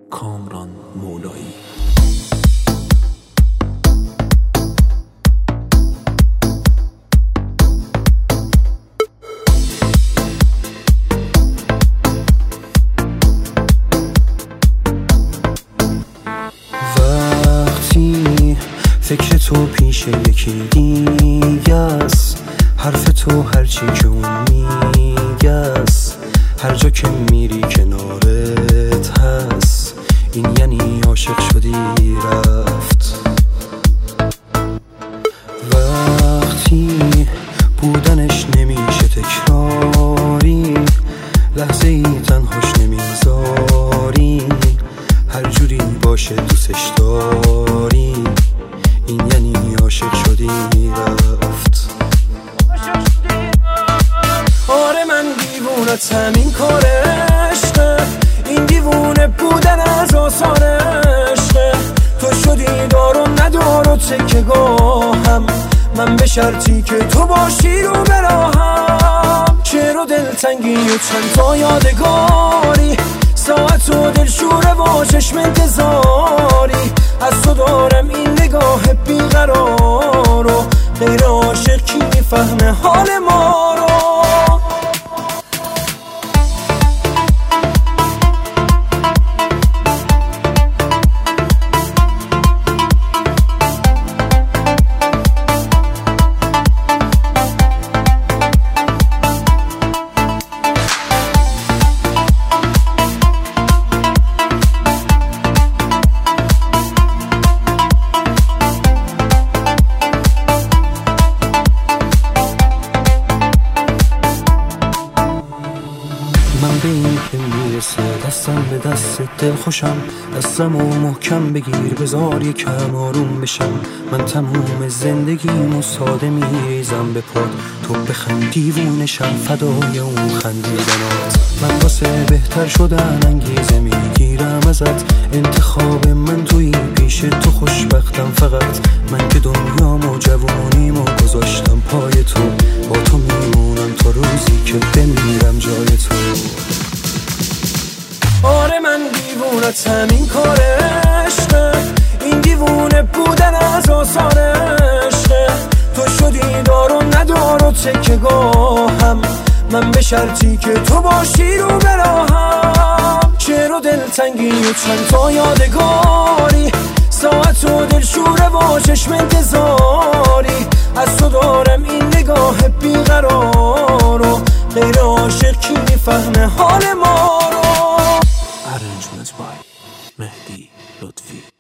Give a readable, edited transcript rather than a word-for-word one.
کامران مولایی. وقتی فکر تو پیش یکی دیگه است، حرف تو هرچی که اون میگه است، هر جا که میری کنارت هست، این یعنی عاشق شدی رفت. وقتی بودنش نمیشه تکراری، لحظه ای تنهاش نمیذاری، هر جوری باشه دوستش داری، این یعنی عاشق شدی رفت. آره من دیوونت همین کار عشقه، این دیوونه بودن از آثار عشقه. تو شدی دار و ندار و تکه‌گاهم، من به شرطی که تو باشی رو براهم. شعر و دلتنگی و چند تا یادگاری، ساعت و دلشوره و چشم انتظاری، از تو دارم این نگاه بیقرار و غیر عاشق کی میفهمه حال ما رو. من به این که میرسه دستم به دست دل خوشم، دستم و محکم بگیر بذار یکم آروم بشم. من تموم زندگیم و ساده میریزم به پاد، تو بخند دیوونشم فدای اون خندیدنات. من واسه بهتر شدن انگیزه میگیرم ازت، انتخاب من توی پیش تو خوشبختم فقط. من که دنیام و جوونیم و گذاشتم پای تو، با تو میمونم تا روزی که بمیرم جای تو. آره من دیوونت همین کار عشقه، این دیوونه بودن از آثار عشقه. تو شدی دار و ندار و تکه‌گاهم، من به شرطی که تو باشی رو براهم. شعر و دلتنگی و چند تا یادگاری، ساعت و دلشوره و چشم انتظاری، از تو دارم این نگاه بیقرار و غیر عاشق کی میفهمه حال ما رو. Arrangement by مهدی لطفی.